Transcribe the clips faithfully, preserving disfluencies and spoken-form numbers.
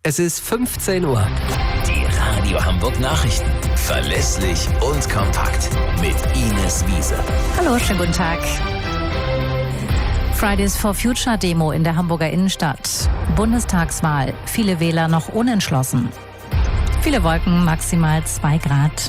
Es ist fünfzehn Uhr. Die Radio Hamburg Nachrichten. Verlässlich und kompakt. Mit Ines Wiese. Hallo, schönen guten Tag. Fridays for Future Demo in der Hamburger Innenstadt. Bundestagswahl. Viele Wähler noch unentschlossen. Viele Wolken, maximal zwei Grad.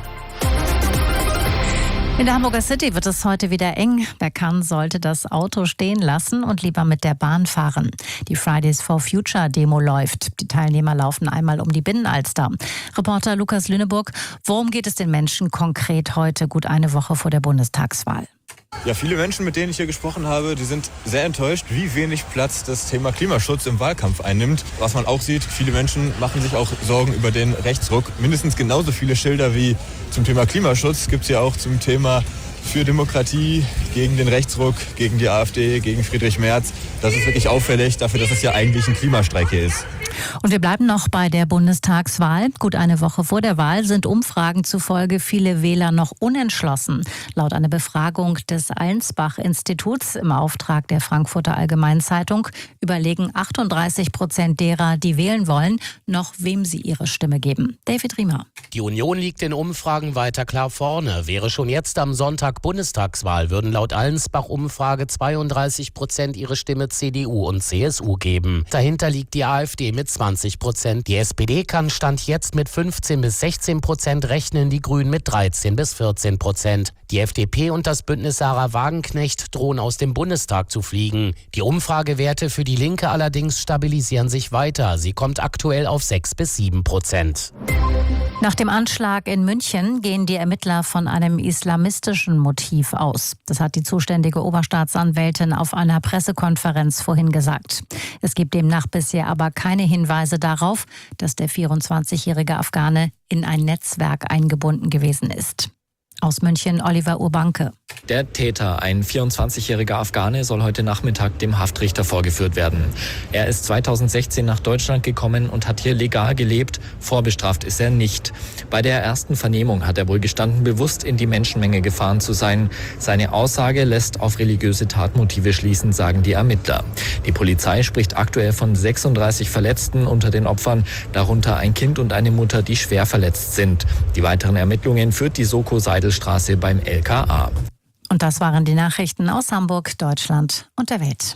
In der Hamburger City wird es heute wieder eng. Wer kann, sollte das Auto stehen lassen und lieber mit der Bahn fahren. Die Fridays for Future Demo läuft. Die Teilnehmer laufen einmal um die Binnenalster. Reporter Lukas Lüneburg, worum geht es den Menschen konkret heute, gut eine Woche vor der Bundestagswahl? Ja, viele Menschen, mit denen ich hier gesprochen habe, die sind sehr enttäuscht, wie wenig Platz das Thema Klimaschutz im Wahlkampf einnimmt. Was man auch sieht, viele Menschen machen sich auch Sorgen über den Rechtsruck. Mindestens genauso viele Schilder wie zum Thema Klimaschutz gibt es ja auch zum Thema für Demokratie, gegen den Rechtsruck, gegen die AfD, gegen Friedrich Merz. Das ist wirklich auffällig dafür, dass es ja eigentlich ein Klimastreik hier ist. Und wir bleiben noch bei der Bundestagswahl. Gut eine Woche vor der Wahl sind Umfragen zufolge viele Wähler noch unentschlossen. Laut einer Befragung des Allensbach-Instituts im Auftrag der Frankfurter Allgemeinen Zeitung überlegen achtunddreißig Prozent derer, die wählen wollen, noch wem sie ihre Stimme geben. David Riemer. Die Union liegt in Umfragen weiter klar vorne. Wäre schon jetzt am Sonntag Bundestagswahl, würden laut Allensbach-Umfrage zweiunddreißig Prozent ihre Stimme C D U und C S U geben. Dahinter liegt die AfD mit zwanzig Prozent. Die S P D kann Stand jetzt mit fünfzehn bis sechzehn Prozent rechnen, die Grünen mit dreizehn bis vierzehn Prozent. Die F D P und das Bündnis Sarah Wagenknecht drohen aus dem Bundestag zu fliegen. Die Umfragewerte für die Linke allerdings stabilisieren sich weiter. Sie kommt aktuell auf sechs bis sieben Prozent. Nach dem Anschlag in München gehen die Ermittler von einem islamistischen Motiv aus. Das hat die zuständige Oberstaatsanwältin auf einer Pressekonferenz vorhin gesagt. Es gibt demnach bisher aber keine Hinweise darauf, dass der vierundzwanzigjährige Afghane in ein Netzwerk eingebunden gewesen ist. Aus München Oliver Urbanke. Der Täter, ein vierundzwanzigjähriger Afghane, soll heute Nachmittag dem Haftrichter vorgeführt werden. Er ist zweitausendsechzehn nach Deutschland gekommen und hat hier legal gelebt. Vorbestraft ist er nicht. Bei der ersten Vernehmung hat er wohl gestanden, bewusst in die Menschenmenge gefahren zu sein. Seine Aussage lässt auf religiöse Tatmotive schließen, sagen die Ermittler. Die Polizei spricht aktuell von sechsunddreißig Verletzten unter den Opfern, darunter ein Kind und eine Mutter, die schwer verletzt sind. Die weiteren Ermittlungen führt die Soko Seidelstraße beim L K A. Und das waren die Nachrichten aus Hamburg, Deutschland und der Welt.